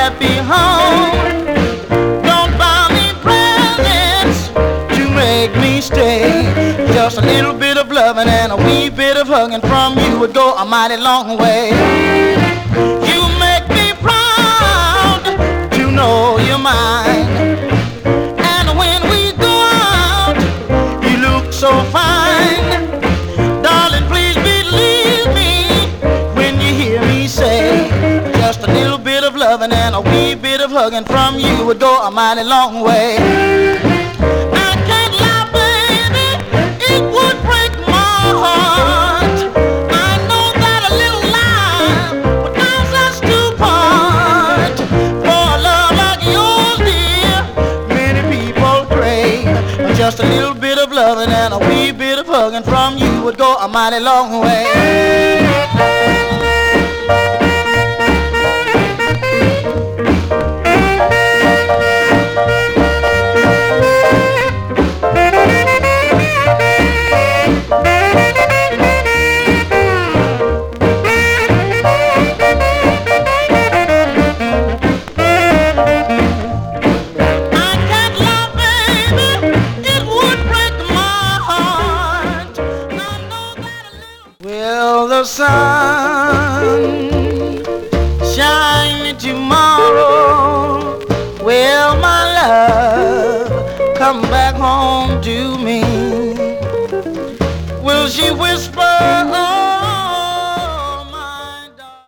happy home. Don't buy me presents to make me stay. Just a little bit of loving and a wee bit of hugging from you would go a mighty long way. You make me proud to know you're mine. And when we go out, you look so fine. Darling, please believe me when you hear me say, just a little bit of loving and a wee bit of hugging from you would go a mighty long way. I can't lie, baby, it would break my heart. I know that a little lie would cause us to part. For a love like yours, dear, many people crave. Just a little bit of loving and a wee bit of hugging from you would go a mighty long way.